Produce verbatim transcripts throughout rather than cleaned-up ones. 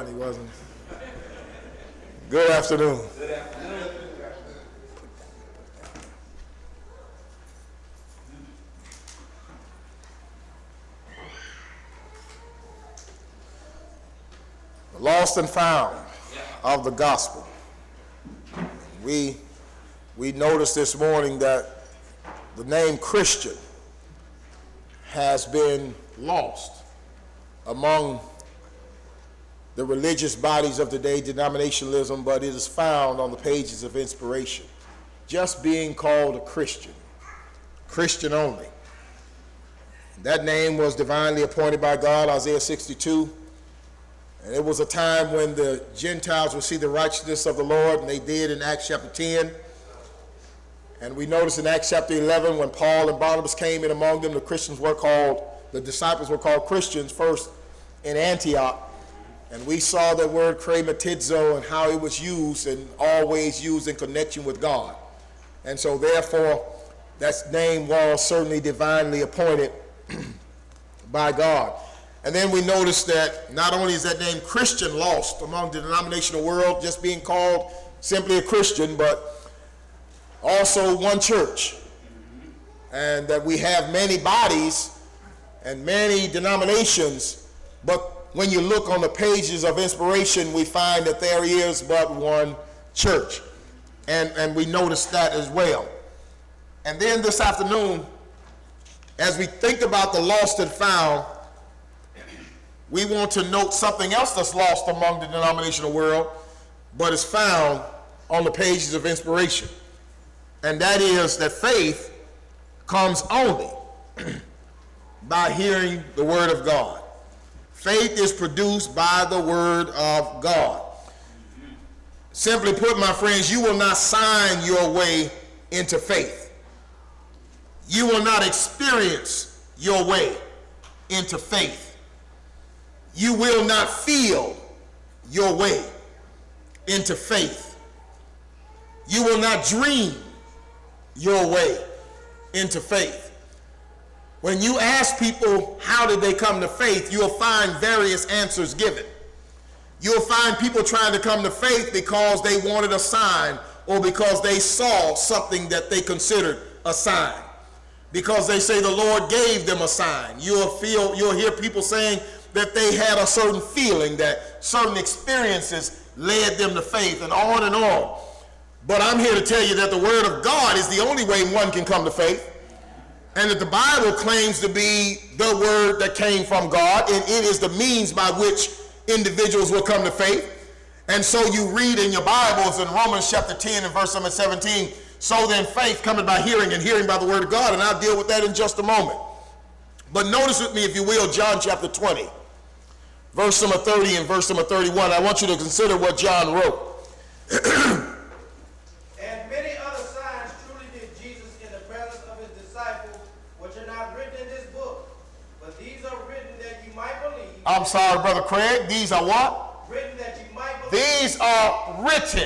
funny, wasn't it? Good afternoon. Good afternoon. Lost and found of the gospel. We, we noticed this morning that the name Christian has been lost among the religious bodies of today, denominationalism, but it is found on the pages of inspiration. Just being called a Christian, Christian only. That name was divinely appointed by God, Isaiah sixty-two. And it was a time when the Gentiles would see the righteousness of the Lord, and they did in Acts chapter ten. And we notice in Acts chapter eleven, when Paul and Barnabas came in among them, the Christians were called, the disciples were called Christians first in Antioch. And we saw that word krematizo and how it was used and always used in connection with God. And so therefore, that name was certainly divinely appointed by God. And then we noticed that not only is that name Christian lost among the denominational world, just being called simply a Christian, but also one church. And that we have many bodies and many denominations, but when you look on the pages of inspiration, we find that there is but one church. And, and we noticed that as well. And then this afternoon, as we think about the lost and found, we want to note something else that's lost among the denominational world, but is found on the pages of inspiration. And that is that faith comes only by hearing the word of God. Faith is produced by the word of God. Simply put, my friends, you will not sign your way into faith. You will not experience your way into faith. You will not feel your way into faith. You will not dream your way into faith. When you ask people how did they come to faith, you'll find various answers given. You'll find people trying to come to faith because they wanted a sign or because they saw something that they considered a sign. Because they say the Lord gave them a sign. You'll feel, you'll hear people saying that they had a certain feeling, that certain experiences led them to faith, and on and on. But I'm here to tell you that the word of God is the only way one can come to faith, and that the Bible claims to be the word that came from God, and it is the means by which individuals will come to faith. And so you read in your Bibles in Romans chapter ten and verse number seventeen, so then faith cometh by hearing, and hearing by the word of God, and I'll deal with that in just a moment. But notice with me, if you will, John chapter twenty. Verse number thirty and verse number thirty-one. I want you to consider what John wrote. And many other signs truly did Jesus in the presence of his disciples, which are not written in this book. But these are written that you might believe. I'm sorry, Brother Craig. These are what? Written that you might believe. These are written.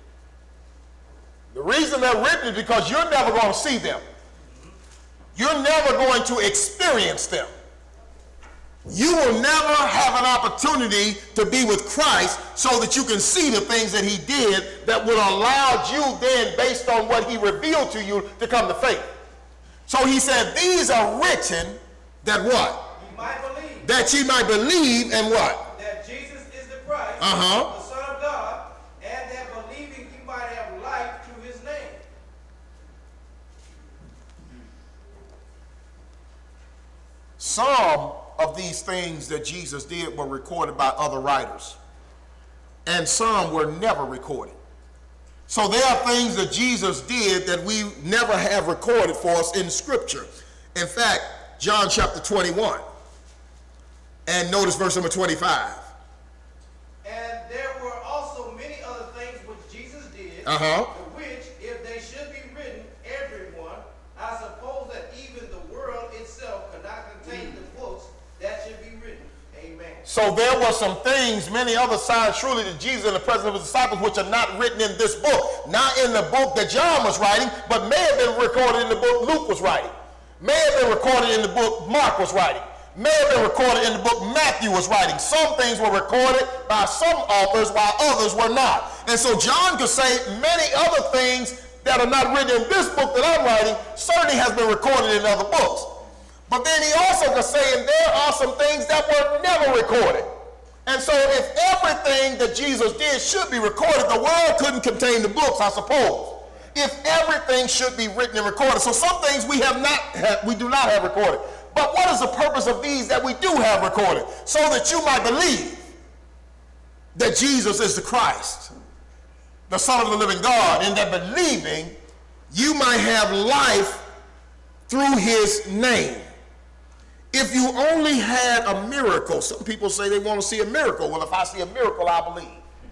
The reason they're written is because you're never going to see them. You're never going to experience them. You will never have an opportunity to be with Christ so that you can see the things that he did that would allow you then, based on what he revealed to you, to come to faith. So he said, these are written that what? You might believe. That ye might believe and what? That Jesus is the Christ, uh-huh. the Son of God, and that believing you might have life through his name. Some of these things that Jesus did were recorded by other writers, and some were never recorded. So there are things that Jesus did that we never have recorded for us in Scripture. In fact, John chapter twenty-one, and notice verse number twenty-five. And there were also many other things which Jesus did, uh-huh. which, if they should be written, everyone, I suppose that even the world itself could not contain the books that should be written. Amen. So there were some things, many other signs truly that Jesus in the presence of his disciples, which are not written in this book. Not in the book that John was writing, but may have been recorded in the book Luke was writing. May have been recorded in the book Mark was writing. may have been recorded in the book Matthew was writing. Some things were recorded by some authors while others were not. And so John could say many other things that are not written in this book that I'm writing certainly has been recorded in other books. But then he also could say, and there are some things that were never recorded. And so if everything that Jesus did should be recorded, the world couldn't contain the books, I suppose. If everything should be written and recorded. So some things we have not, have, we do not have recorded. But what is the purpose of these that we do have recorded? So that you might believe that Jesus is the Christ, the Son of the living God, and that believing you might have life through his name. If you only had a miracle, some people say they want to see a miracle. Well, if I see a miracle, I believe.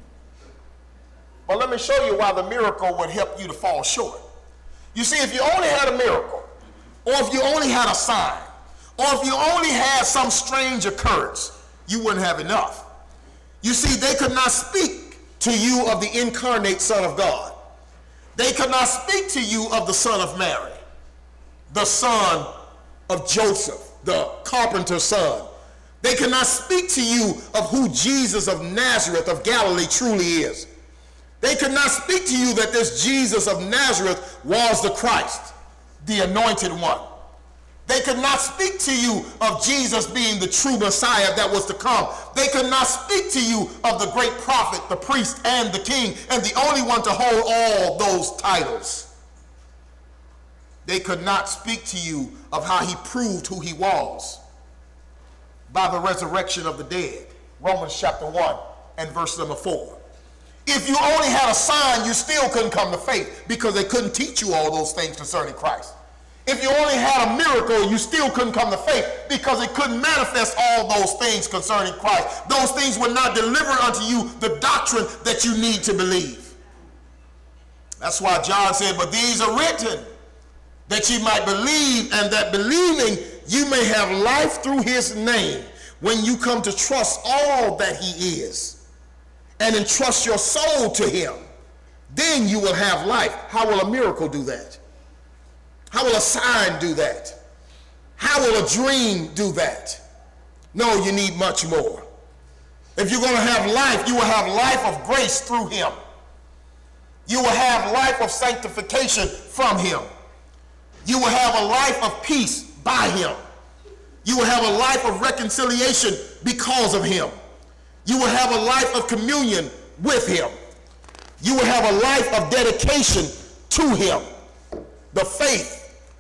But let me show you why the miracle would help you to fall short. You see, if you only had a miracle, or if you only had a sign, or if you only had some strange occurrence, you wouldn't have enough. You see, they could not speak to you of the incarnate Son of God. They could not speak to you of the Son of Mary, the son of Joseph, the carpenter's son. They could not speak to you of who Jesus of Nazareth of Galilee truly is. They could not speak to you that this Jesus of Nazareth was the Christ, the anointed one. They could not speak to you of Jesus being the true Messiah that was to come. They could not speak to you of the great prophet, the priest, and the king, and the only one to hold all those titles. They could not speak to you of how he proved who he was by the resurrection of the dead. Romans chapter one and verse number four. If you only had a sign, you still couldn't come to faith because they couldn't teach you all those things concerning Christ. If you only had a miracle, you still couldn't come to faith because it couldn't manifest all those things concerning Christ. Those things would not deliver unto you the doctrine that you need to believe. That's why John said, but these are written that ye might believe, and that believing you may have life through his name when you come to trust all that he is and entrust your soul to him. Then you will have life. How will a miracle do that? How will a sign do that? How will a dream do that? No, you need much more. If you're going to have life, you will have life of grace through him. You will have life of sanctification from him. You will have a life of peace by him. You will have a life of reconciliation because of him. You will have a life of communion with him. You will have a life of dedication to him. The faith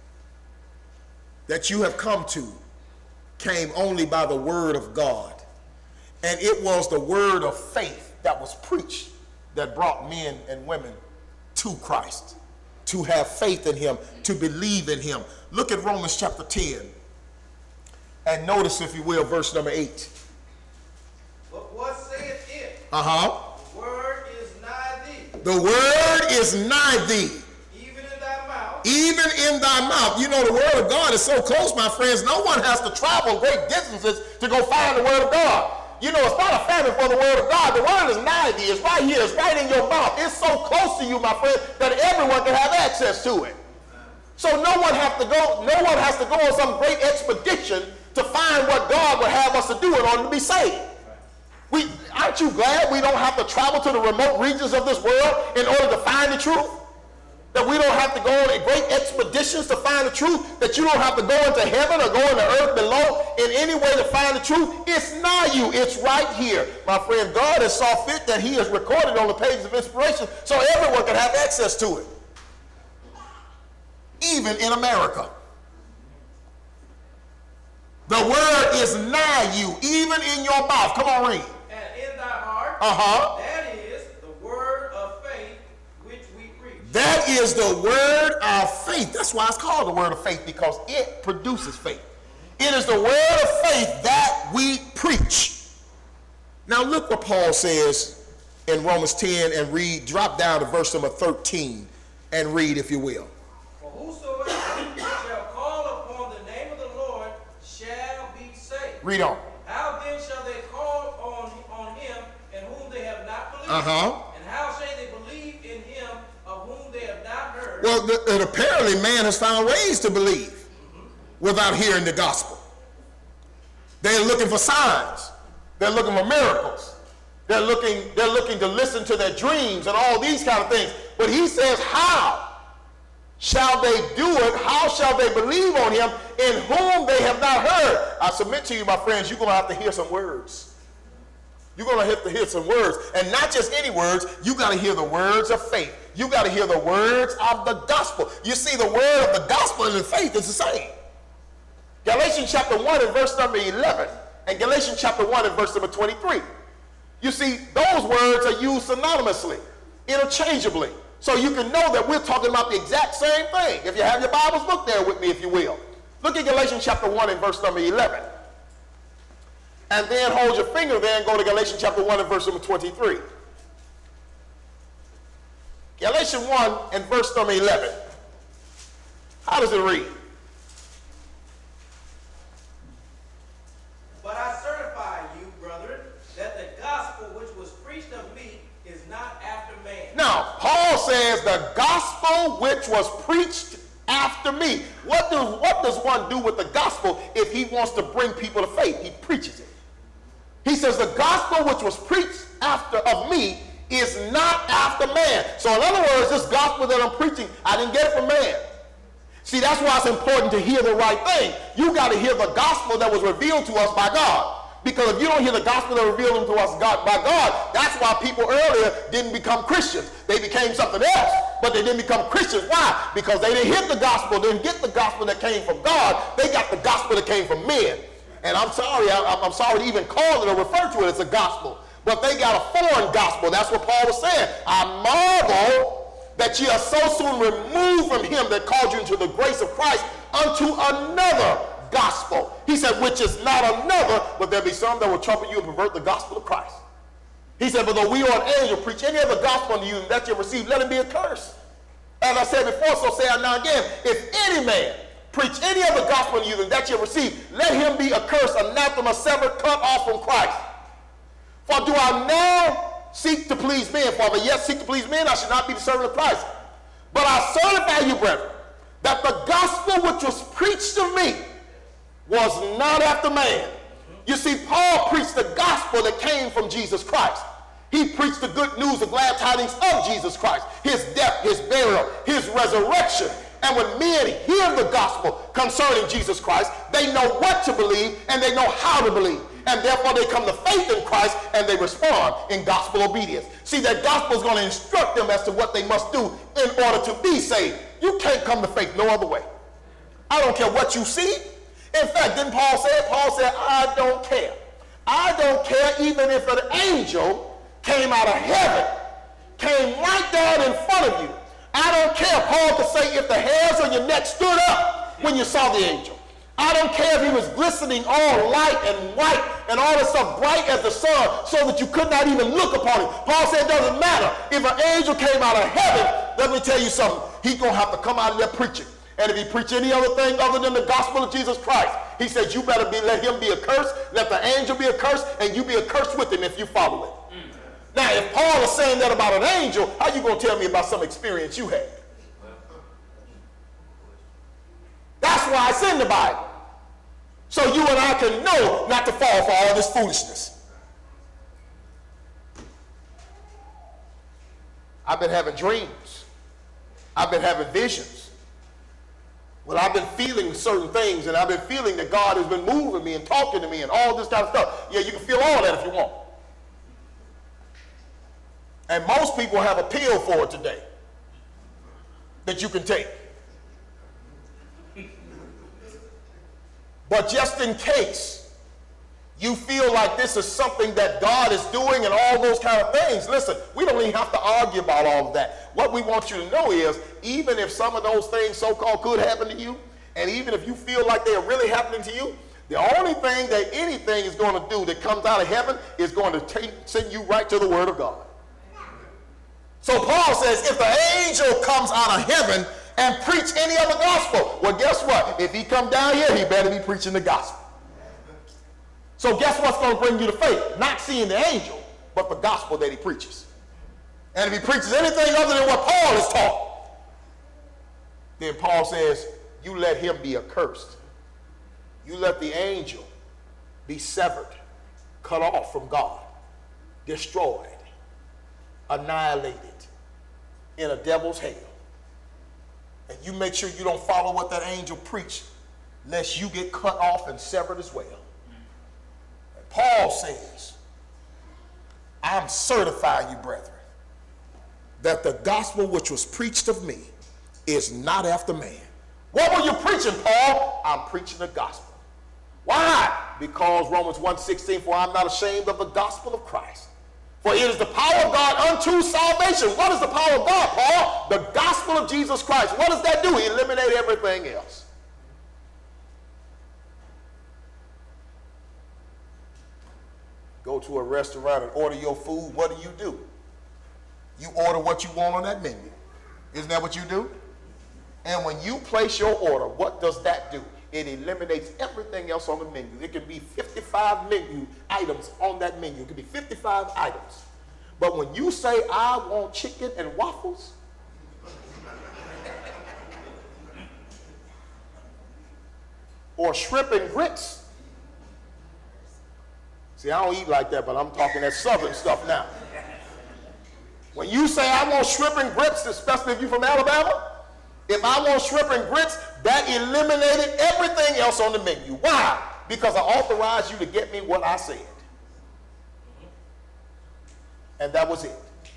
that you have come to came only by the word of God. And it was the word of faith that was preached that brought men and women to Christ, to have faith in him, to believe in him. Look at Romans chapter ten and notice, if you will, verse number eight. But what saith it? Uh-huh. The word is nigh thee. The word is nigh thee. Even in thy mouth. Even in thy mouth. You know, the word of God is so close, my friends, no one has to travel great distances to go find the word of God. You know, it's not a famine for the word of God. The word is nigh thee. It's right here. It's right in your mouth. It's so close to you, my friend, that everyone can have access to it. So no one has to go, no one has to go on some great expedition to find what God would have us to do in order to be saved. We, aren't you glad we don't have to travel to the remote regions of this world in order to find the truth? That we don't have to go on great expeditions to find the truth? That you don't have to go into heaven or go into earth below in any way to find the truth? It's nigh you. It's right here. My friend, God has saw fit that he has recorded on the pages of inspiration so everyone can have access to it. Even in America. The word is nigh you, even in your mouth. Come on, read. And in thy heart. Uh-huh. That is the word of faith which we preach. That is the word of faith. That's why it's called the word of faith, because it produces faith. It is the word of faith that we preach. Now look what Paul says in Romans ten, and read, drop down to verse number thirteen and read, if you will. For whosoever shall call upon the name of the Lord shall be saved. Read on. How then shall they call on, on him in whom they have not believed? Uh-huh. And how shall they believe in him of whom they have not heard? Well, th- and apparently man has found ways to believe mm-hmm. without hearing the gospel. They're looking for signs. They're looking for miracles. They're looking, they're looking to listen to their dreams and all these kind of things. But he says, how shall they do it? How shall they believe on him in whom they have not heard? I submit to you, my friends, you're going to have to hear some words. You're going to have to hear some words. And not just any words. You got to hear the words of faith. You got to hear the words of the gospel. You see, the word of the gospel and the faith is the same. Galatians chapter one and verse number eleven. And Galatians chapter one and verse number twenty-three. You see, those words are used synonymously, interchangeably. So you can know that we're talking about the exact same thing. If you have your Bibles, look there with me if you will. Look at Galatians chapter one and verse number eleven. And then hold your finger there and go to Galatians chapter one and verse number twenty-three. Galatians one and verse number eleven. How does it read? But I certify you, brethren, that the gospel which was preached of me is not after man. Now, Paul says the gospel which was preached after me. What does, what does one do with the gospel if he wants to bring people to faith? He preaches it. He says the gospel which was preached after of me is not after man. So in other words, this gospel that I'm preaching, I didn't get it from man. See, that's why it's important to hear the right thing. You got to hear the gospel that was revealed to us by God. Because if you don't hear the gospel that was revealed to us God, by God, that's why people earlier didn't become Christians. They became something else, but they didn't become Christians. Why? Because they didn't hear the gospel, didn't get the gospel that came from God. They got the gospel that came from men. And I'm sorry, I, I'm sorry to even call it or refer to it as a gospel. But they got a foreign gospel. That's what Paul was saying. I marvel that ye are so soon removed from him that called you into the grace of Christ unto another gospel. He said, which is not another, but there be some that will trumpet you and pervert the gospel of Christ. He said, but though we or an angel preach any other gospel unto you that you receive, let it be a curse. As I said before, so say I now again, if any man preach any other gospel unto you than that you receive, let him be accursed, anathema, severed, cut off from Christ. For do I now seek to please men? For if I yet seek to please men, I should not be the servant of Christ. But I certify you, brethren, that the gospel which was preached to me was not after man. You see, Paul preached the gospel that came from Jesus Christ. He preached the good news, the glad tidings of Jesus Christ, his death, his burial, his resurrection. And when men hear the gospel concerning Jesus Christ, they know what to believe and they know how to believe. And therefore they come to faith in Christ and they respond in gospel obedience. See, that gospel is going to instruct them as to what they must do in order to be saved. You can't come to faith no other way. I don't care what you see. In fact, didn't Paul say it? Paul said, I don't care. I don't care even if an angel came out of heaven, came right down in front of you. I don't care. Paul could say if the hairs on your neck stood up when you saw the angel. I don't care if he was glistening all light and white and all this stuff bright as the sun so that you could not even look upon him. Paul said it doesn't matter. If an angel came out of heaven, let me tell you something. He's going to have to come out of there preaching. And if he preach any other thing other than the gospel of Jesus Christ, he says you better be, let him be accursed, let the angel be accursed, and you be accursed with him if you follow it. Mm. Now, if Paul is saying that about an angel, how are you going to tell me about some experience you had? That's why it's in the Bible. So you and I can know not to fall for all this foolishness. I've been having dreams. I've been having visions. Well, I've been feeling certain things, and I've been feeling that God has been moving me and talking to me and all this kind of stuff. Yeah, you can feel all that if you want. And most people have a pill for it today that you can take. But just in case you feel like this is something that God is doing and all those kind of things, listen, we don't even have to argue about all of that. What we want you to know is, even if some of those things so-called could happen to you, and even if you feel like they are really happening to you, the only thing that anything is going to do that comes out of heaven is going to take, send you right to the Word of God. So Paul says, if the angel comes out of heaven and preach any other gospel, well, guess what? If he come down here, he better be preaching the gospel. So guess what's going to bring you to faith? Not seeing the angel, but the gospel that he preaches. And if he preaches anything other than what Paul has taught, then Paul says, you let him be accursed. You let the angel be severed, cut off from God, destroyed, annihilated in a devil's hell. And you make sure you don't follow what that angel preached, lest you get cut off and severed as well. And Paul says, I'm certifying you, brethren, that the gospel which was preached of me is not after man. What were you preaching, Paul? I'm preaching the gospel. Why? Because Romans one sixteen, for I'm not ashamed of the gospel of Christ. For it is the power of God unto salvation. What is the power of God, Paul? The gospel of Jesus Christ. What does that do? It eliminates everything else. Go to a restaurant and order your food. What do you do? You order what you want on that menu. Isn't that what you do? And when you place your order, what does that do? It eliminates everything else on the menu. It can be fifty-five menu items on that menu. It can be fifty-five items. But when you say, I want chicken and waffles, or shrimp and grits, see, I don't eat like that, but I'm talking that southern stuff now. When you say, I want shrimp and grits, especially if you're from Alabama, if I want shrimp and grits, that eliminated everything else on the menu. Why? Because I authorized you to get me what I said. And that was it.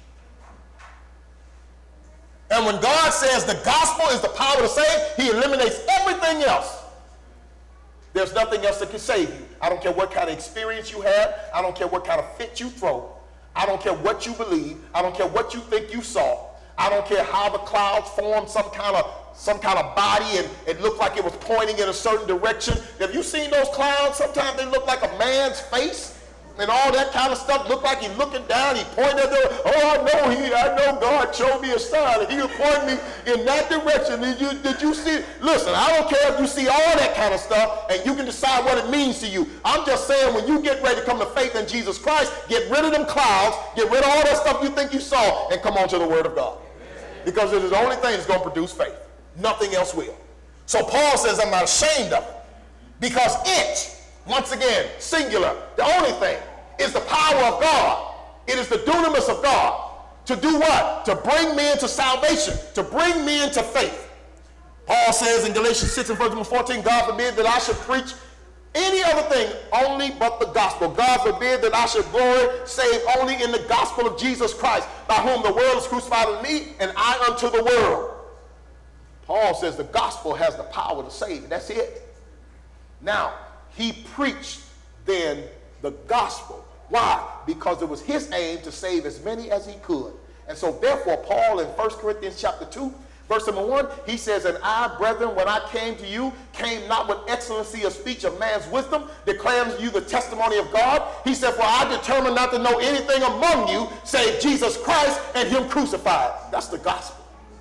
And when God says the gospel is the power to save, he eliminates everything else. There's nothing else that can save you. I don't care what kind of experience you had. I don't care what kind of fit you throw. I don't care what you believe. I don't care what you think you saw. I don't care how the clouds formed some kind of some kind of body and it looked like it was pointing in a certain direction. Have you seen those clouds? Sometimes they look like a man's face and all that kind of stuff. Look like he's looking down. He pointed at the, oh, I know he, I know God showed me a sign and he was pointing me in that direction. Did you, did you see? Listen, I don't care if you see all that kind of stuff and you can decide what it means to you. I'm just saying when you get ready to come to faith in Jesus Christ, get rid of them clouds, get rid of all that stuff you think you saw and come on to the word of God. Because it is the only thing that's going to produce faith. Nothing else will. So Paul says, I'm not ashamed of it. Because it, once again, singular, the only thing, is the power of God. It is the dunamis of God. To do what? To bring men to salvation. To bring men to faith. Paul says in Galatians six and verse number fourteen, God forbid that I should preach any other thing only but the gospel. God forbid that I should glory save only in the gospel of Jesus Christ, by whom the world is crucified in me, and I unto the world. Paul says the gospel has the power to save. That's it. Now, he preached then the gospel. Why? Because it was his aim to save as many as he could. And so therefore, Paul in First Corinthians chapter two, verse number one, he says, and I, brethren, when I came to you, came not with excellency of speech of man's wisdom, declaring to you the testimony of God. He said, for I determined not to know anything among you, save Jesus Christ and him crucified. That's the gospel.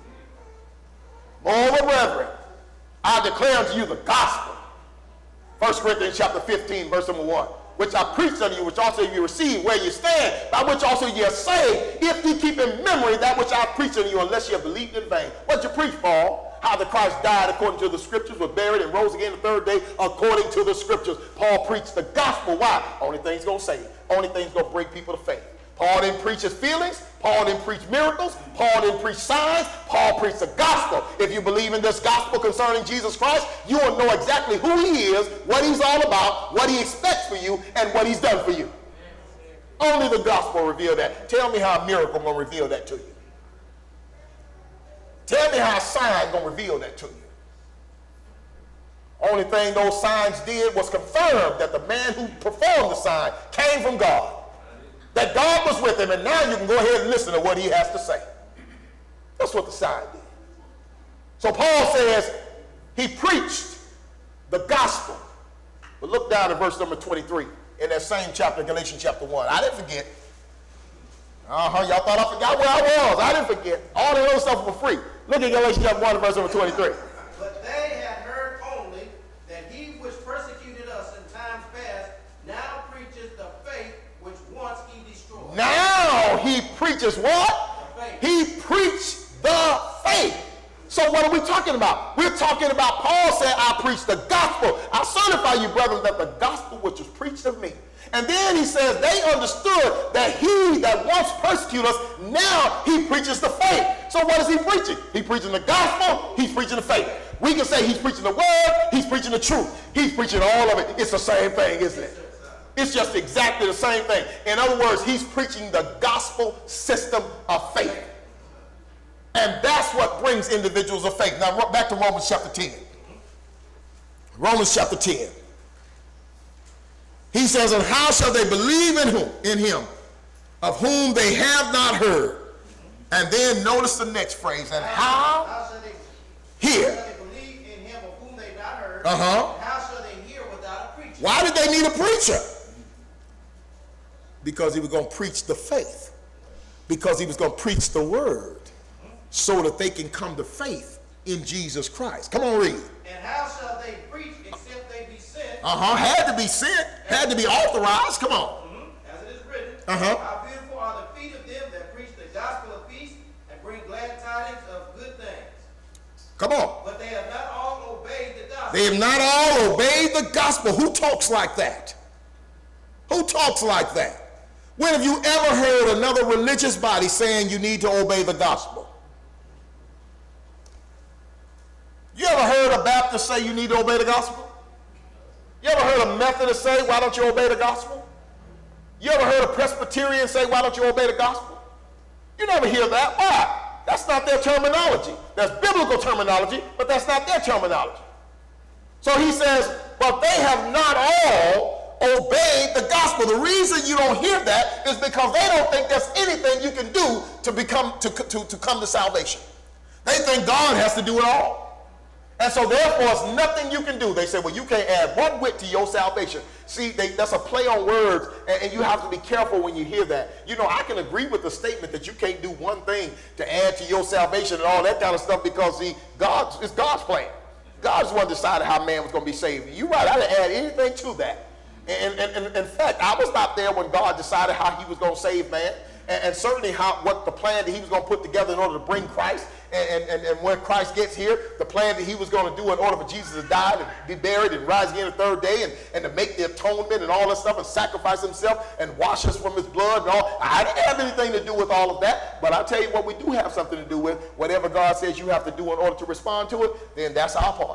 Moreover, brethren, I declare unto you the gospel. First Corinthians chapter fifteen, verse number one, which I preached unto you, which also you received, where you stand, by which also ye are saved, if ye keep in memory that which I preached unto you, unless ye have believed in vain. What you preach, Paul? How that Christ died according to the scriptures, was buried, and rose again the third day according to the scriptures. Paul preached the gospel. Why? Only thing's going to save. Only thing's going to bring people to faith. Paul didn't preach his feelings. Paul didn't preach miracles. Paul didn't preach signs. Paul preached the gospel. If you believe in this gospel concerning Jesus Christ, you will know exactly who he is, what he's all about, what he expects for you, and what he's done for you. Only the gospel will reveal that. Tell me how a miracle will reveal that to you. Tell me how a sign is going to reveal that to you. Only thing those signs did was confirm that the man who performed the sign came from God. That God was with him, and now you can go ahead and listen to what he has to say. That's what the sign did. So Paul says he preached the gospel. But look down at verse number twenty-three in that same chapter, Galatians chapter one. I didn't forget. Uh-huh, y'all thought I forgot where I was. I didn't forget. All the other stuff was free. Look at Galatians chapter one, verse number twenty-three. But they had heard only that he which persecuted us in times past now preaches the faith which once he destroyed. Now he preaches what? The faith. He preached the faith. So So what are we talking about? We're talking about Paul said, I preach the gospel. I certify you, brethren, that the gospel which was preached of me. And then he says they understood that he that once persecuted us, now he preaches the faith. So what is he preaching? He's preaching the gospel, he's preaching the faith. We can say he's preaching the word, he's preaching the truth. He's preaching all of it. It's the same thing, isn't it? It's just exactly the same thing. In other words, he's preaching the gospel system of faith. And that's what brings individuals of faith. Now back to Romans chapter ten. Romans chapter ten. He says, and how shall they believe in whom? In him, of whom they have not heard. And then notice the next phrase. And how? How shall they hear? How shall they believe in him of whom they not heard? Uh-huh. And how shall they hear without a preacher? Why did they need a preacher? Because he was going to preach the faith. Because he was going to preach the word. So that they can come to faith in Jesus Christ. Come on, read. And how shall they preach except they be sent? Uh-huh. Had to be sent. Had to be authorized. Come on. Mm-hmm. As it is written, Uh-huh. how beautiful are the feet of them that preach the gospel of peace and bring glad tidings of good things. Come on. But they have not all obeyed the gospel. They have not all obeyed the gospel. Who talks like that? Who talks like that? When have you ever heard another religious body saying you need to obey the gospel? You ever heard a Baptist say you need to obey the gospel? You ever heard a Methodist say, why don't you obey the gospel? You ever heard a Presbyterian say, why don't you obey the gospel? You never hear that. Why? That's not their terminology. That's biblical terminology, but that's not their terminology. So he says, but they have not all obeyed the gospel. The reason you don't hear that is because they don't think there's anything you can do to become to, to, to come to salvation. They think God has to do it all. And so therefore, it's nothing you can do. They say, well, you can't add one whit to your salvation. See, they, that's a play on words, and, and you have to be careful when you hear that. You know, I can agree with the statement that you can't do one thing to add to your salvation and all that kind of stuff because, see, God, it's God's plan. God's the one decided how man was going to be saved. You're right, I didn't add anything to that. And, and, and in fact, I was not there when God decided how he was going to save man, and, and certainly how what the plan that he was going to put together in order to bring Christ. And, and, and when Christ gets here, the plan that he was going to do in order for Jesus to die and be buried and rise again the third day and, and to make the atonement and all that stuff and sacrifice himself and wash us from his blood and all. I didn't have anything to do with all of that, but I'll tell you what we do have something to do with. Whatever God says you have to do in order to respond to it, then that's our part.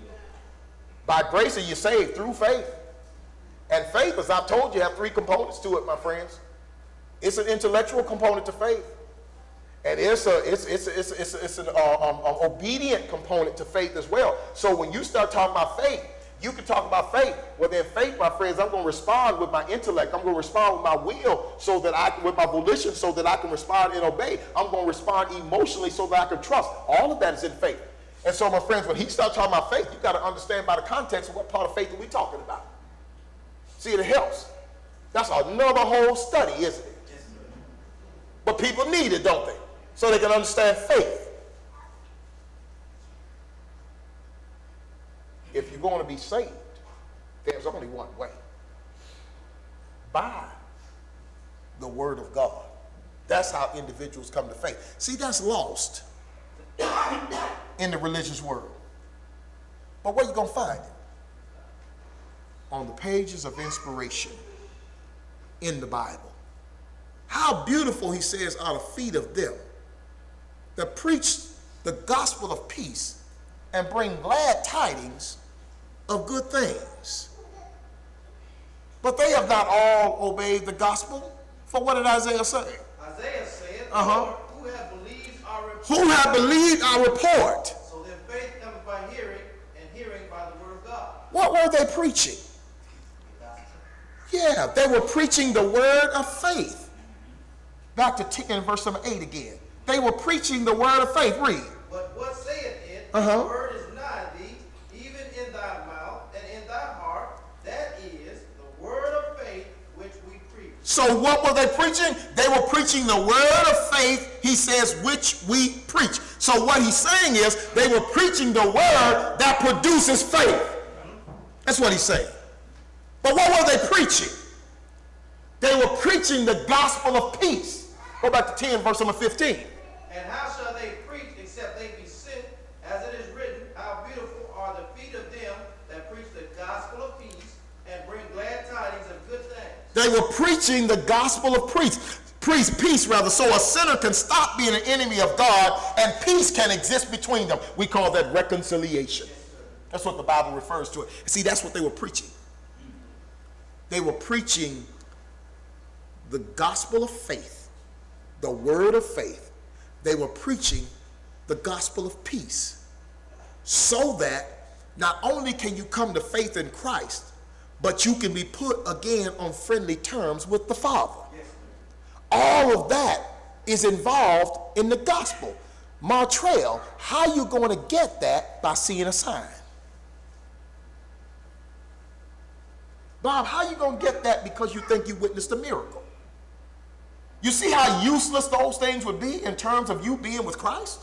By grace are you saved through faith. And faith, as I've told you, have three components to it, my friends. It's an intellectual component to faith. And it's a it's it's it's it's, it's an uh, um, um, obedient component to faith as well. So when you start talking about faith, you can talk about faith. Well, then faith, my friends, I'm going to respond with my intellect. I'm going to respond with my will, so that I with my volition, so that I can respond and obey. I'm going to respond emotionally, so that I can trust. All of that is in faith. And so, my friends, when he starts talking about faith, you got to understand by the context of what part of faith are we talking about. See, it helps. That's another whole study, isn't it? But people need it, don't they? So they can understand faith. If you're going to be saved, there's only one way. By the word of God. That's how individuals come to faith. See, that's lost in the religious world. But where are you going to find it? On the pages of inspiration in the Bible. How beautiful, he says, are the feet of them that preach the gospel of peace and bring glad tidings of good things. But they have not all obeyed the gospel. For what did Isaiah say? Isaiah said, Uh-huh. who have believed our report. Who have believed our report. So their faith comes by hearing, and hearing by the word of God. What were they preaching? Yeah, they were preaching the word of faith. Back to ten, verse number eight again. They were preaching the word of faith. Read. But what saith it? Uh-huh. The word is nigh thee, even in thy mouth and in thy heart. That is the word of faith which we preach. So what were they preaching? They were preaching the word of faith, he says, which we preach. So what he's saying is they were preaching the word that produces faith. That's what he's saying. But what were they preaching? They were preaching the gospel of peace. Go back to ten, verse number fifteen. And how shall they preach except they be sent? They were preaching the gospel of peace. Peace, peace rather, so a sinner can stop being an enemy of God and peace can exist between them. We call that reconciliation. That's what the Bible refers to it. See, that's what they were preaching. They were preaching the gospel of faith, the word of faith. They were preaching the gospel of peace, so that not only can you come to faith in Christ, but you can be put again on friendly terms with the Father. All of that is involved in the gospel. Martrell, how are you going to get that? By seeing a sign. Bob, how are you going to get that because you think you witnessed a miracle? You see how useless those things would be in terms of you being with Christ?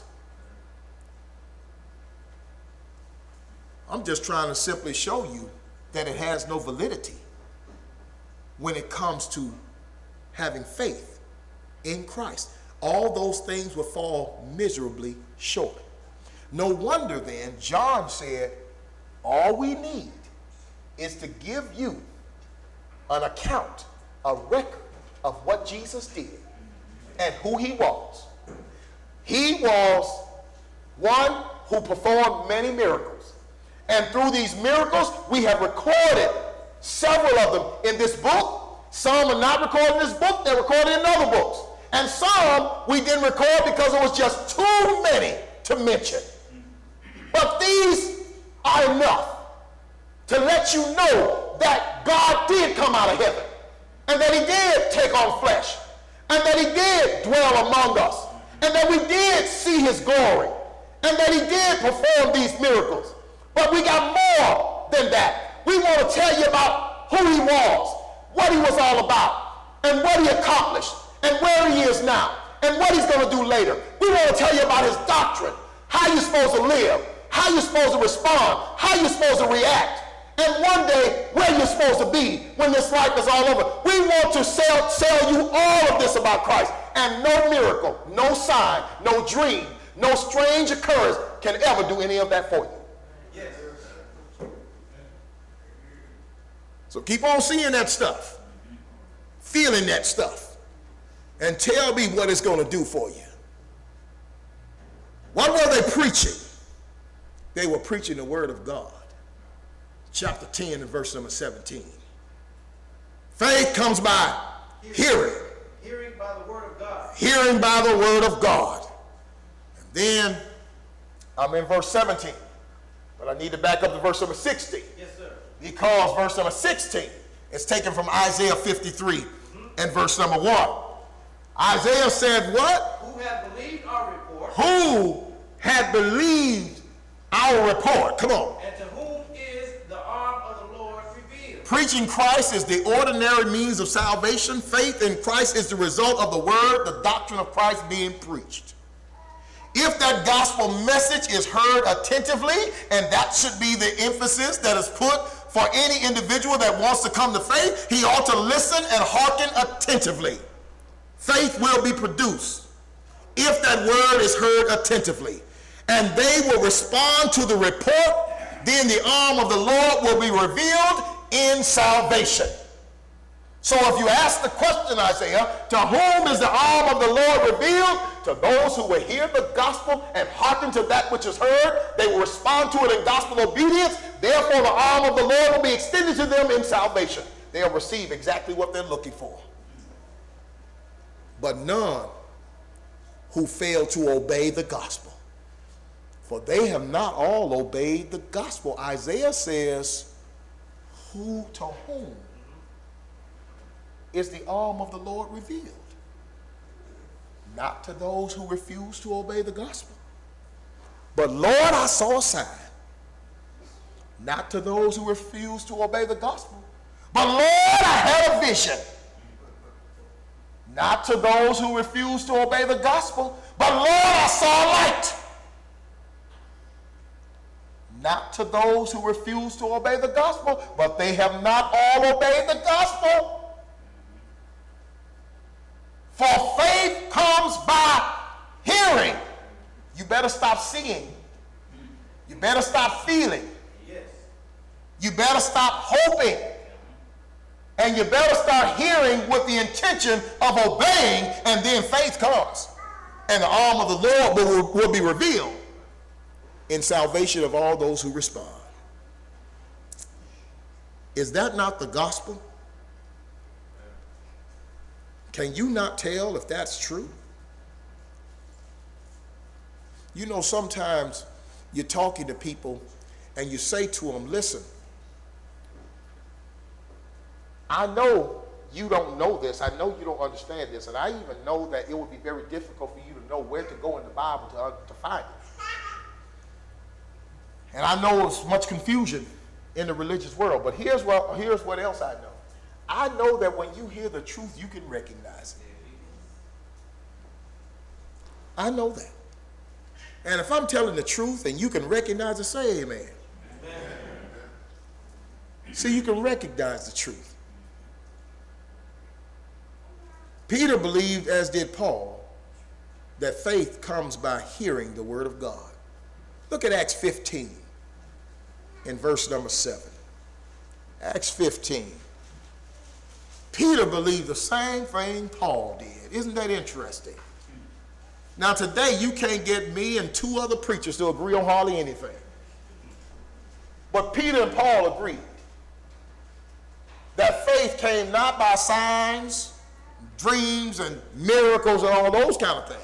I'm just trying to simply show you that it has no validity when it comes to having faith in Christ. All those things will fall miserably short. No wonder then John said, all we need is to give you an account, a record of what Jesus did and who he was. He was one who performed many miracles. And through these miracles, we have recorded several of them in this book. Some are not recorded in this book, they're recorded in other books. And some we didn't record because it was just too many to mention. But these are enough to let you know that God did come out of heaven, and that he did take on flesh, and that he did dwell among us, and that we did see his glory, and that he did perform these miracles. But we got more than that. We want to tell you about who he was, what he was all about, and what he accomplished, and where he is now, and what he's going to do later. We want to tell you about his doctrine, how you're supposed to live, how you're supposed to respond, how you're supposed to react, and one day where you're supposed to be when this life is all over. We want to sell, sell you all of this about Christ, and no miracle, no sign, no dream, no strange occurrence can ever do any of that for you. Yes. So keep on seeing that stuff, feeling that stuff, and tell me what it's going to do for you. What were they preaching? They were preaching the word of God. Chapter ten and verse number seventeen. Faith comes by hearing. Hearing by the word of God. Hearing by the word of God. And then I'm in verse seventeen. But I need to back up to verse number sixteen. Yes, sir. Because verse number sixteen is taken from Isaiah fifty-three mm-hmm. and verse number one. Isaiah said what? Who had believed our report? Who had believed our report? Come on. And to whom is the arm of the Lord revealed? Preaching Christ is the ordinary means of salvation. Faith in Christ is the result of the word, the doctrine of Christ being preached. If that gospel message is heard attentively, and that should be the emphasis that is put for any individual that wants to come to faith, he ought to listen and hearken attentively. Faith will be produced if that word is heard attentively. And they will respond to the report, then the arm of the Lord will be revealed in salvation. So if you ask the question, Isaiah, to whom is the arm of the Lord revealed? To those who will hear the gospel and hearken to that which is heard. They will respond to it in gospel obedience. Therefore, the arm of the Lord will be extended to them in salvation. They'll receive exactly what they're looking for. But none who fail to obey the gospel. For they have not all obeyed the gospel. Isaiah says, who to whom is the arm of the Lord revealed? Not to those who refuse to obey the gospel. But Lord, I saw a sign. Not to those who refuse to obey the gospel. But Lord, I had a vision. Not to those who refuse to obey the gospel. But Lord, I saw light. Not to those who refuse to obey the gospel, but they have not all obeyed the gospel. For faith comes by hearing. You better stop seeing. You better stop feeling. Yes. You better stop hoping And you better start hearing with the intention of obeying, and then faith comes. And the arm of the Lord will, will be revealed in salvation of all those who respond. Is that not the gospel? Can you not tell if that's true? You know, sometimes you're talking to people and you say to them, listen, I know you don't know this. I know you don't understand this. And I even know that it would be very difficult for you to know where to go in the Bible to, uh, to find it. And I know there's much confusion in the religious world. But here's what, here's what else I know. I know that when you hear the truth, you can recognize it. I know that. And if I'm telling the truth and you can recognize it, say amen. Amen. See, you can recognize the truth. Peter believed, as did Paul, that faith comes by hearing the word of God. Look at Acts fifteen in verse number seven. Acts fifteen. Peter believed the same thing Paul did. Isn't that interesting? Now today you can't get me and two other preachers to agree on hardly anything. But Peter and Paul agreed that faith came not by signs, dreams, and miracles and all those kind of things.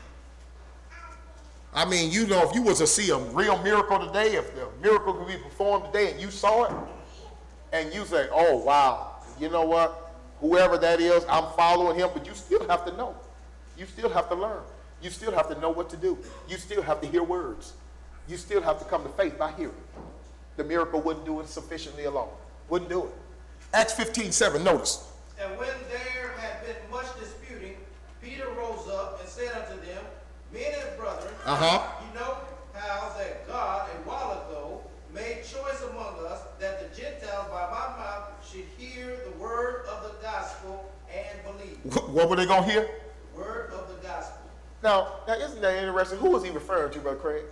I mean, you know, if you was to see a real miracle today, if the miracle could be performed today and you saw it, and you say, oh, wow, you know what? Whoever that is, I'm following him, but you still have to know. You still have to learn. You still have to know what to do. You still have to hear words. You still have to come to faith by hearing. The miracle wouldn't do it sufficiently alone. Wouldn't do it. Acts fifteen seven, notice. And when there had been much disputing, Peter rose up and said unto them, men and brethren, uh-huh. you know how that God a while ago made choice among us that the Gentiles by my mouth should hear the word of the gospel and believe. What were they going to hear? Word of the gospel. Now, now, isn't that interesting? Who was he referring to, Brother Craig?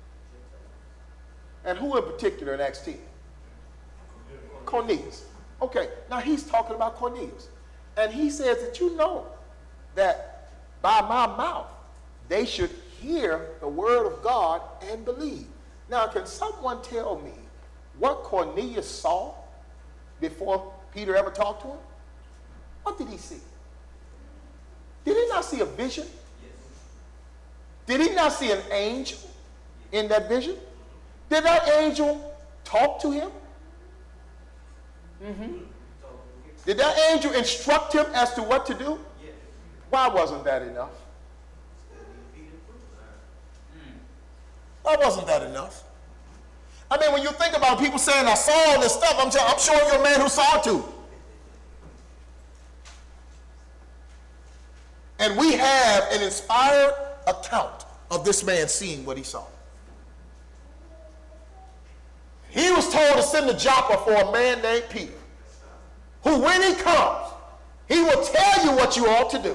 And who in particular in Acts ten? Cornelius. Okay, now he's talking about Cornelius. And he says that you know that by my mouth they should hear the word of God and believe. Now, can someone tell me what Cornelius saw before Peter ever talked to him? What did he see? Did he not see a vision? Did he not see an angel in that vision? Did that angel talk to him? Mm-hmm. Did that angel instruct him as to what to do? Why wasn't that enough? Why wasn't that enough? I mean, when you think about people saying, I saw all this stuff, I'm, I'm showing you a man who saw it too. And we have an inspired account of this man seeing what he saw. He was told to send a Joppa for a man named Peter, who when he comes, he will tell you what you ought to do.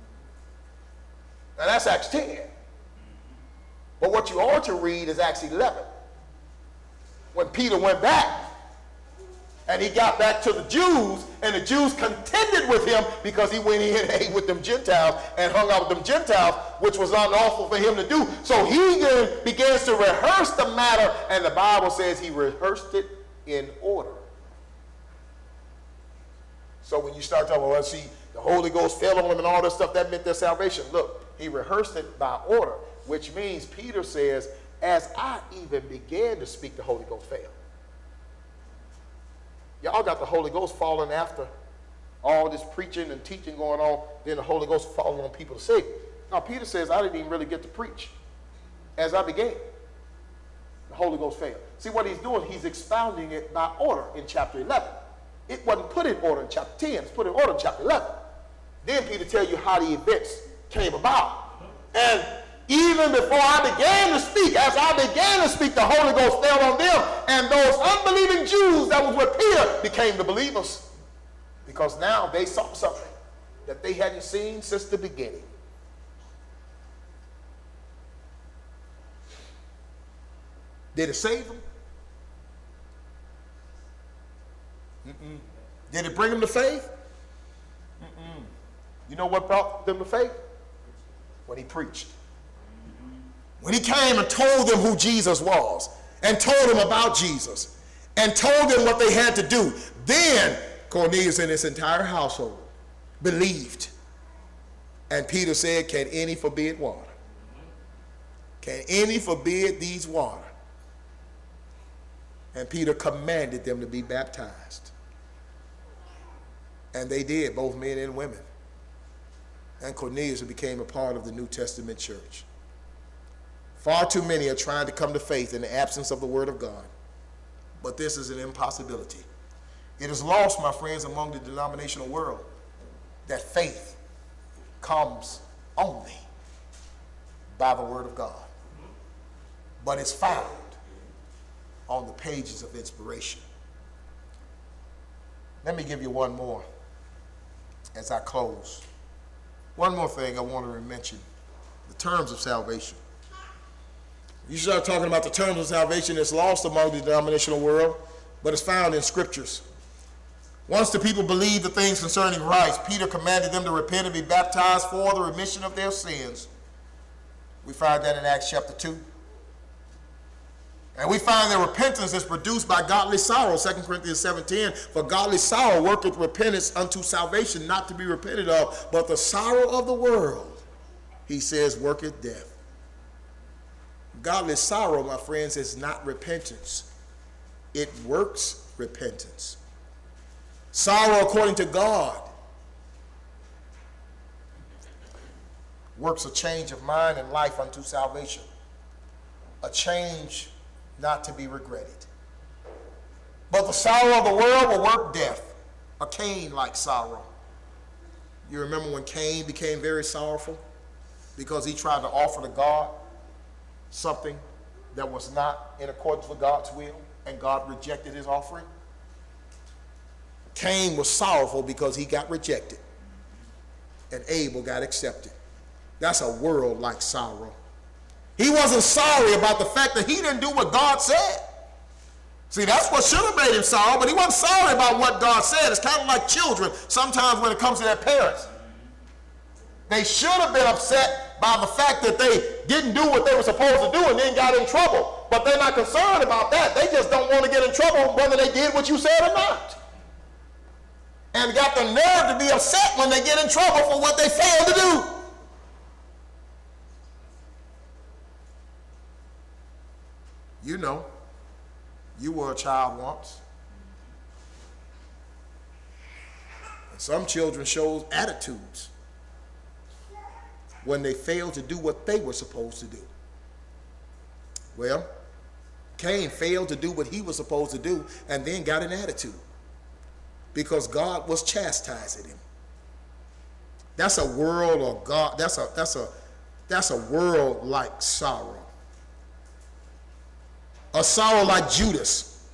Now that's Acts ten. But what you ought to read is Acts eleven. When Peter went back, and he got back to the Jews, and the Jews contended with him because he went in and ate with them Gentiles and hung out with them Gentiles, which was unlawful for him to do. So he then begins to rehearse the matter, and the Bible says he rehearsed it in order. So when you start talking about, well, see, the Holy Ghost fell on them and all this stuff, that meant their salvation. Look, he rehearsed it by order, which means Peter says, as I even began to speak, the Holy Ghost fell. Y'all got the Holy Ghost falling after all this preaching and teaching going on, then the Holy Ghost falling on people to say. Now, Peter says, I didn't even really get to preach as I began. The Holy Ghost fell. See what he's doing? He's expounding it by order in chapter eleven. It wasn't put in order in chapter ten. It's put in order in chapter eleven. Then Peter tells you how the events came about. And even before I began to speak, as I began to speak, the Holy Ghost fell on them. And those unbelieving Jews that was with Peter became the believers. Because now they saw something that they hadn't seen since the beginning. Did it save them? Mm-mm. Did it bring them to faith? Mm-mm. You know what brought them to faith? When he preached. When he came and told them who Jesus was, and told them about Jesus, and told them what they had to do, then Cornelius and his entire household believed. And Peter said, can any forbid water? Can any forbid these water? And Peter commanded them to be baptized. And they did, both men and women. And Cornelius became a part of the New Testament church. Far too many are trying to come to faith in the absence of the Word of God. But this is an impossibility. It is lost, my friends, among the denominational world that faith comes only by the Word of God. But it's found on the pages of inspiration. Let me give you one more as I close. One more thing I want to mention, the terms of salvation. You start talking about the terms of salvation, it's lost among the denominational world, but it's found in scriptures. Once the people believed the things concerning Christ, Peter commanded them to repent and be baptized for the remission of their sins. We find that in Acts chapter two. And we find that repentance is produced by godly sorrow, Second Corinthians seven ten. For godly sorrow worketh repentance unto salvation, not to be repented of, but the sorrow of the world, he says, worketh death. Godly sorrow, my friends, is not repentance. It works repentance. Sorrow, according to God, works a change of mind and life unto salvation. A change not to be regretted. But the sorrow of the world will work death, a Cain-like sorrow. You remember when Cain became very sorrowful because he tried to offer to God something that was not in accordance with God's will, and God rejected his offering? Cain was sorrowful because he got rejected, and Abel got accepted. That's a world-like sorrow. He wasn't sorry about the fact that he didn't do what God said. See, that's what should have made him sorrow, but he wasn't sorry about what God said. It's kind of like children sometimes when it comes to their parents. They should have been upset by the fact that they didn't do what they were supposed to do and then got in trouble. But they're not concerned about that. They just don't want to get in trouble whether they did what you said or not. And got the nerve to be upset when they get in trouble for what they failed to do. You know, you were a child once. And some children show attitudes when they fail to do what they were supposed to do. Well, Cain failed to do what he was supposed to do and then got an attitude because God was chastising him. That's a world of God. That's a that's a that's a world like sorrow. A sorrow like Judas,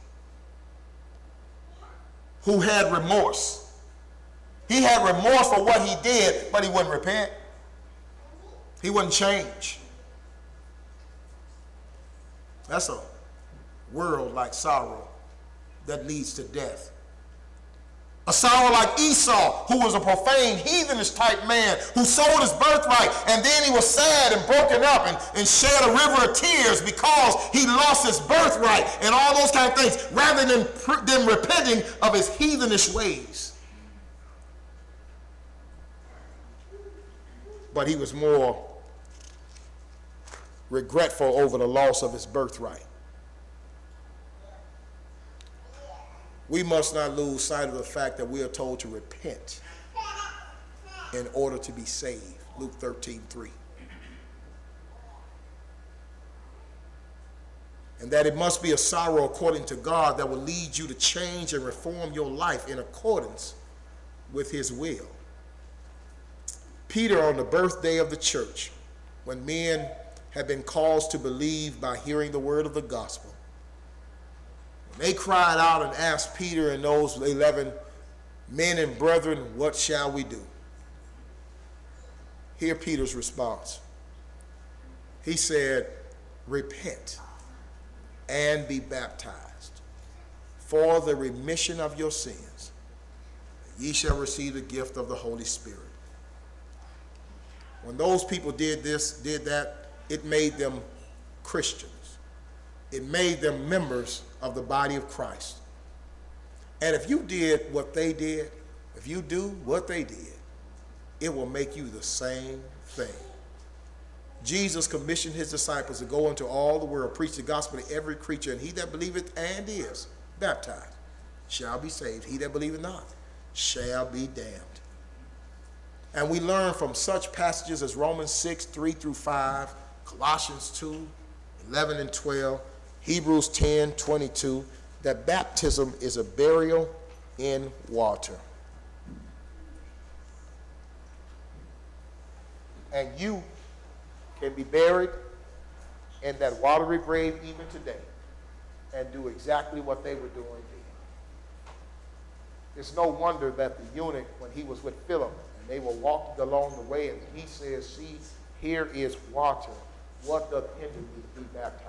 who had remorse. He had remorse for what he did, but he wouldn't repent. He wouldn't change. That's a world like sorrow that leads to death. A sorrow like Esau, who was a profane, heathenish type man, who sold his birthright, and then he was sad and broken up and, and shed a river of tears because he lost his birthright and all those kind of things, rather than, than repenting of his heathenish ways. But he was more regretful over the loss of his birthright. We must not lose sight of the fact that we are told to repent in order to be saved. Luke thirteen three. And that it must be a sorrow according to God that will lead you to change and reform your life in accordance with his will. Peter, on the birthday of the church, when men had been caused to believe by hearing the word of the gospel, they cried out and asked Peter and those eleven men and brethren, what shall we do? Hear Peter's response. He said, repent and be baptized for the remission of your sins, ye shall receive the gift of the Holy Spirit. When those people did this, did that, it made them Christians. It made them members of the body of Christ. And if you did what they did, if you do what they did, it will make you the same thing. Jesus commissioned his disciples to go into all the world, preach the gospel to every creature, and he that believeth and is baptized shall be saved. He that believeth not shall be damned. And we learn from such passages as Romans six, three through five, Colossians two, eleven and twelve, Hebrews ten, twenty-two, that baptism is a burial in water. And you can be buried in that watery grave even today and do exactly what they were doing then. It's no wonder that the eunuch, when he was with Philip, and they were walking along the way, and he says, see, here is water. What doth hinder me to be baptized?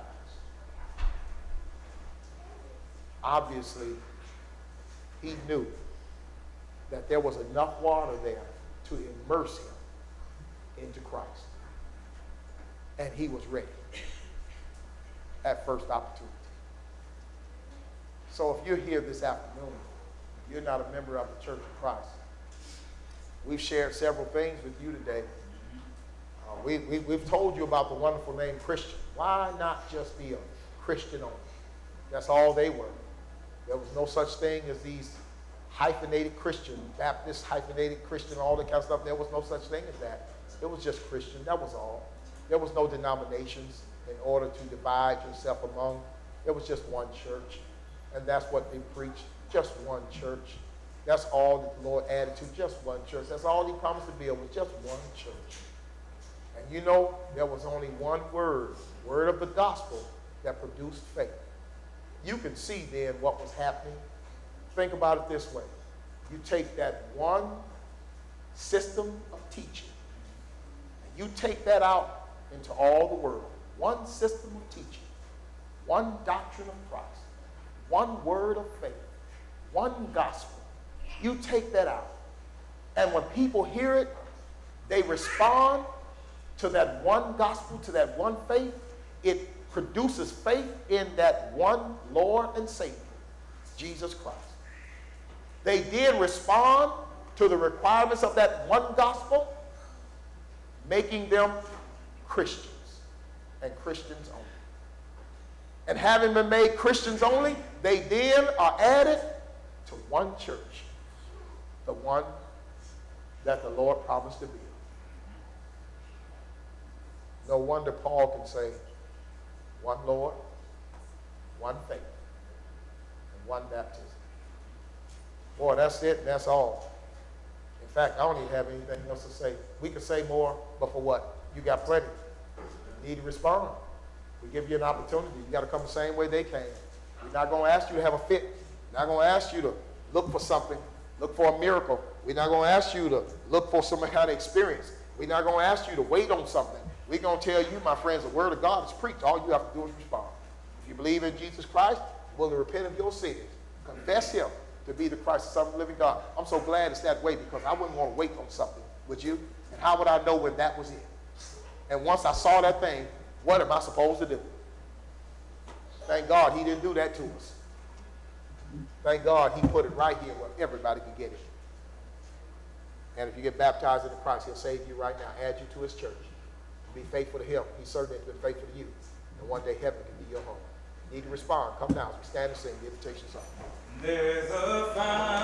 Obviously, he knew that there was enough water there to immerse him into Christ. And he was ready at first opportunity. So if you're here this afternoon, you're not a member of the Church of Christ. We've shared several things with you today. Uh, we, we, we've told you about the wonderful name Christian. Why not just be a Christian only? That's all they were. There was no such thing as these hyphenated Christian, Baptist hyphenated Christian, all that kind of stuff. There was no such thing as that. It was just Christian. That was all. There was no denominations in order to divide yourself among. There was just one church. And that's what they preached. Just one church. That's all that the Lord added to, just one church. That's all he promised to build, was just one church. And you know, there was only one word, word of the gospel, that produced faith. You can see then what was happening. Think about it this way. You take that one system of teaching, and you take that out into all the world. One system of teaching, one doctrine of Christ, one word of faith, one gospel. You take that out. And when people hear it, they respond to that one gospel, to that one faith. It produces faith in that one Lord and Savior, Jesus Christ. They did respond to the requirements of that one gospel, making them Christians and Christians only. And having been made Christians only, they then are added to one church, the one that the Lord promised to build. No wonder Paul can say, one Lord, one faith, and one baptism. Boy, that's it, and that's all. In fact, I don't even have anything else to say. We could say more, but for what? You got plenty. You need to respond. We give you an opportunity. You got to come the same way they came. We're not going to ask you to have a fit. We're not going to ask you to look for something, look for a miracle. We're not going to ask you to look for some kind of experience. We're not going to ask you to wait on something. We're going to tell you, my friends, the word of God is preached. All you have to do is respond. If you believe in Jesus Christ, will you repent of your sins, confess him to be the Christ, the Son of the living God. I'm so glad it's that way, because I wouldn't want to wait on something, would you? And how would I know when that was it? And once I saw that thing, what am I supposed to do? Thank God he didn't do that to us. Thank God he put it right here where everybody can get it. And if you get baptized into Christ, he'll save you right now, add you to his church. Be faithful to him. He certainly has been faithful to you. And one day heaven can be your home. You need to respond. Come now as we stand and sing the invitation song. There's a fire.